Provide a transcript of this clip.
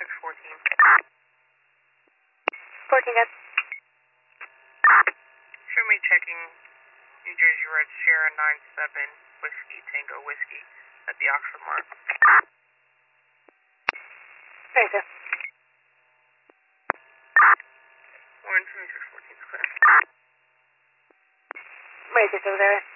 2614. 14, guys. Show me checking New Jersey Red Sierra 97 Whiskey Tango Whiskey at the Oxford Mark. Very good. 2614 is clear. Very good over there.